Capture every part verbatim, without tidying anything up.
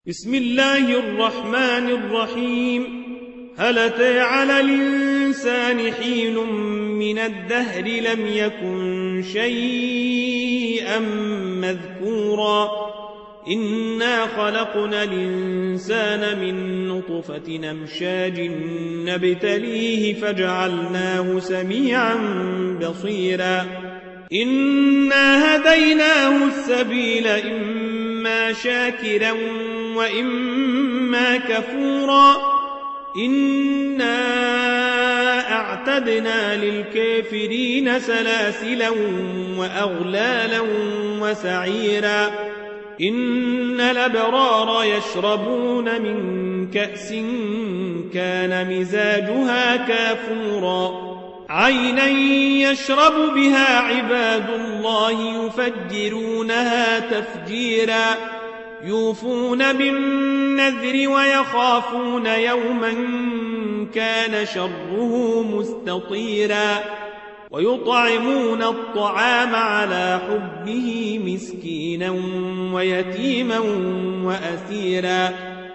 بسم الله الرحمن الرحيم. هل أتى على الإنسان حين من الدهر لم يكن شيئا مذكورا إنا خلقنا الإنسان من نطفة أمشاج نبتليه فجعلناه سميعا بصيرا إنا هديناه السبيل إما شاكرا وإما كفورا إنا أعتدنا للكافرين سلاسلا وأغلالا وسعيرا إن الأبرار يشربون من كأس كان مزاجها كافورا عينا يشرب بها عباد الله يفجرونها تفجيرا يوفون بالنذر ويخافون يوما كان شره مستطيرا ويطعمون الطعام على حبه مسكينا ويتيما وأسيرا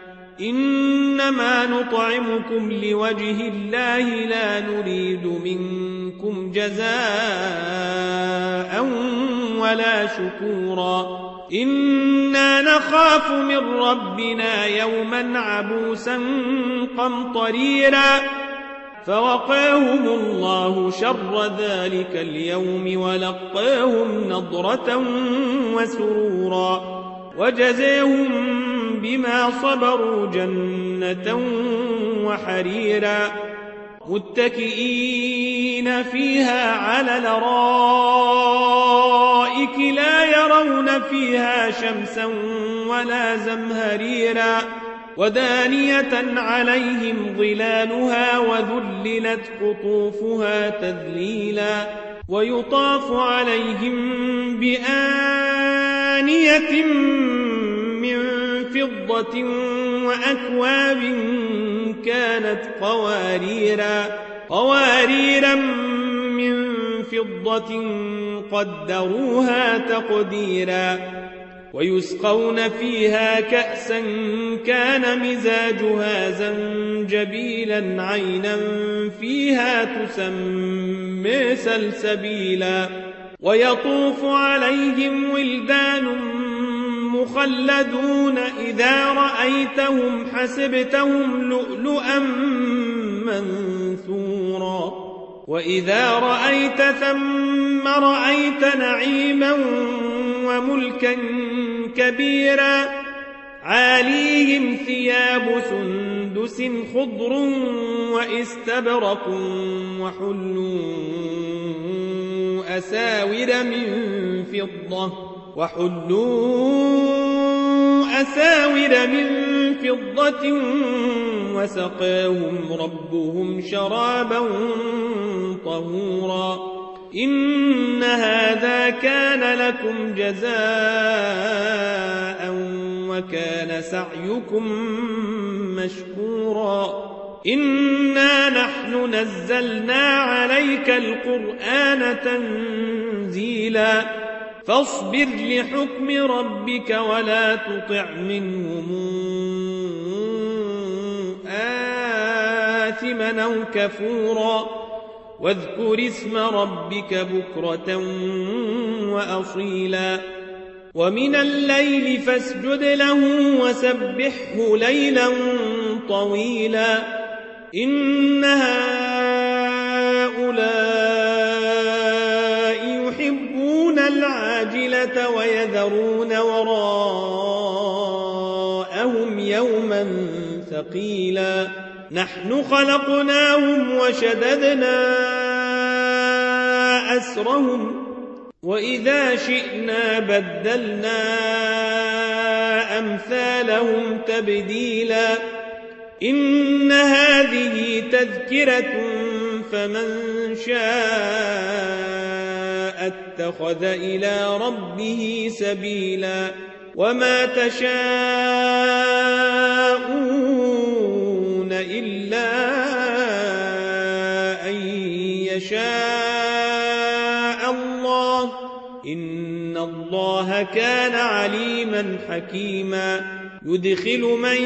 إنما نطعمكم لوجه الله لا نريد منكم جزاء ولا شكورا إنا نخاف من ربنا يوما عبوسا قمطريرا فوقاهم الله شر ذلك اليوم ولقاهم نضرة وسرورا وجزاهم بما صبروا جنة وحريرا متكئين فيها على الأرائك لا يرون فيها شمسا ولا زمهريرا ودانية عليهم ظلالها وذللت قطوفها تذليلا ويطاف عليهم بآنية من فضة وأكواب كانت قواريرا قواريرا من فضة قدروها تقديرا ويسقون فيها كأسا كان مزاجها زنجبيلا عينا فيها تسمى سلسبيلا ويطوف عليهم ولدان مخلدون إذا رأيتهم حسبتهم لؤلؤا منثورا وإذا رأيت ثم رأيت نعيما وملكا كبيرا عاليهم ثياب سندس خضر وإستبرق وحلوا أساور من فضة وحلوا أساور من فضة وسقاهم ربهم شرابا طهورا إن هذا كان لكم جزاء وكان سعيكم مشكورا إنا نحن نزلنا عليك القرآن تنزيلا فاصبر لحكم ربك ولا تطع منهم آثما أو كفورا واذكر اسم ربك بكرة وأصيلا ومن الليل فاسجد له وسبحه ليلا طويلا إن هؤلاء يحبون العاجلة ويذرون وراءهم يوما ثقيلا نحن خلقناهم وشددنا أسرهم وإذا شئنا بدلنا أمثالهم تبديلا إن هذه تذكرة فمن شاء اتخذ إلى ربه سبيلا وما تشاءون إلا أن يشاء الله إن الله كان عليما حكيما يدخل من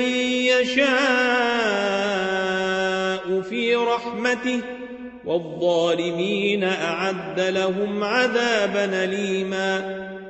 يشاء في رحمته والظالمين أعد لهم عذابا أليما